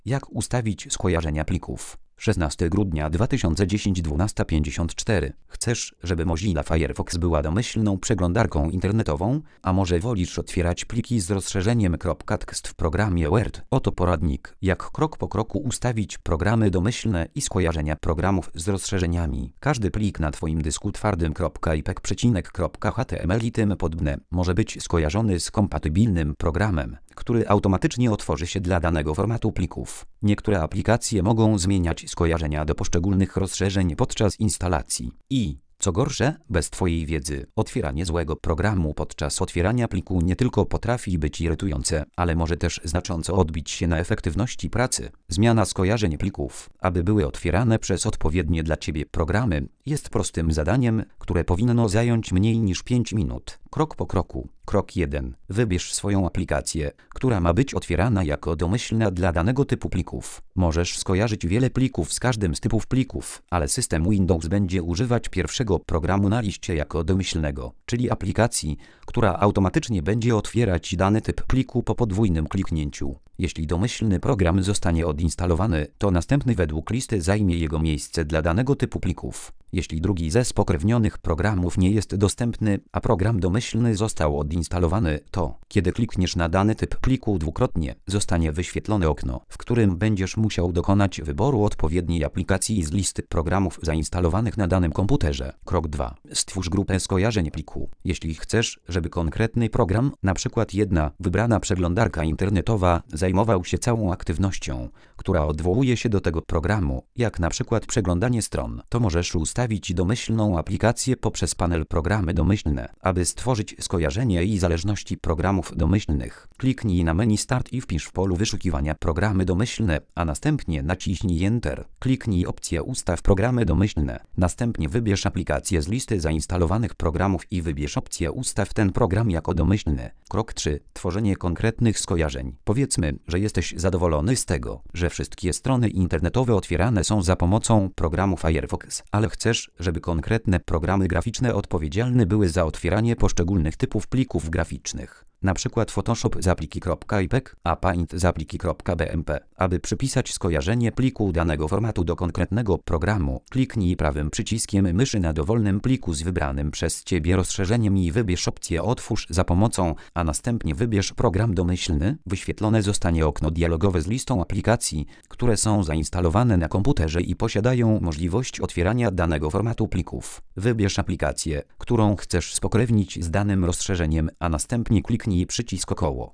Jak ustawić skojarzenia plików? 16 grudnia 2010 12:54. Chcesz, żeby Mozilla Firefox była domyślną przeglądarką internetową, a może wolisz otwierać pliki z rozszerzeniem .txt w programie Word? Oto poradnik, jak krok po kroku ustawić programy domyślne i skojarzenia programów z rozszerzeniami. Każdy plik na Twoim dysku twardym .ipeg.html i tym podobne może być skojarzony z kompatybilnym programem, który automatycznie otworzy się dla danego formatu plików. Niektóre aplikacje mogą zmieniać skojarzenia do poszczególnych rozszerzeń podczas instalacji. I, co gorsze, bez Twojej wiedzy, otwieranie złego programu podczas otwierania pliku nie tylko potrafi być irytujące, ale może też znacząco odbić się na efektywności pracy. Zmiana skojarzeń plików, aby były otwierane przez odpowiednie dla Ciebie programy, jest prostym zadaniem, które powinno zająć mniej niż 5 minut. Krok po kroku. Krok 1. Wybierz swoją aplikację, która ma być otwierana jako domyślna dla danego typu plików. Możesz skojarzyć wiele plików z każdym z typów plików, ale system Windows będzie używać pierwszego programu na liście jako domyślnego, czyli aplikacji, która automatycznie będzie otwierać dany typ pliku po podwójnym kliknięciu. Jeśli domyślny program zostanie odinstalowany, to następny według listy zajmie jego miejsce dla danego typu plików. Jeśli drugi ze spokrewnionych programów nie jest dostępny, a program domyślny został odinstalowany, to, kiedy klikniesz na dany typ pliku dwukrotnie, zostanie wyświetlone okno, w którym będziesz musiał dokonać wyboru odpowiedniej aplikacji z listy programów zainstalowanych na danym komputerze. Krok 2. Stwórz grupę skojarzeń pliku. Jeśli chcesz, żeby konkretny program, np. jedna wybrana przeglądarka internetowa, zajmował się całą aktywnością, która odwołuje się do tego programu, jak np. przeglądanie stron, to możesz ustawić domyślną aplikację poprzez panel Programy domyślne. Aby stworzyć skojarzenie i zależności programów domyślnych, kliknij na menu Start i wpisz w polu wyszukiwania Programy domyślne, a następnie naciśnij Enter. Kliknij opcję Ustaw programy domyślne. Następnie wybierz aplikację z listy zainstalowanych programów i wybierz opcję Ustaw ten program jako domyślny. Krok 3. Tworzenie konkretnych skojarzeń. Powiedzmy, że jesteś zadowolony z tego, że wszystkie strony internetowe otwierane są za pomocą programu Firefox, ale chcesz, żeby konkretne programy graficzne odpowiedzialne były za otwieranie poszczególnych typów plików graficznych. Na przykład Photoshop z apliki.ipeg, a Paint z apliki.bmp. Aby przypisać skojarzenie pliku danego formatu do konkretnego programu, kliknij prawym przyciskiem myszy na dowolnym pliku z wybranym przez Ciebie rozszerzeniem i wybierz opcję Otwórz za pomocą, a następnie wybierz program domyślny. Wyświetlone zostanie okno dialogowe z listą aplikacji, które są zainstalowane na komputerze i posiadają możliwość otwierania danego formatu plików. Wybierz aplikację, którą chcesz spokrewnić z danym rozszerzeniem, a następnie kliknij przycisk około.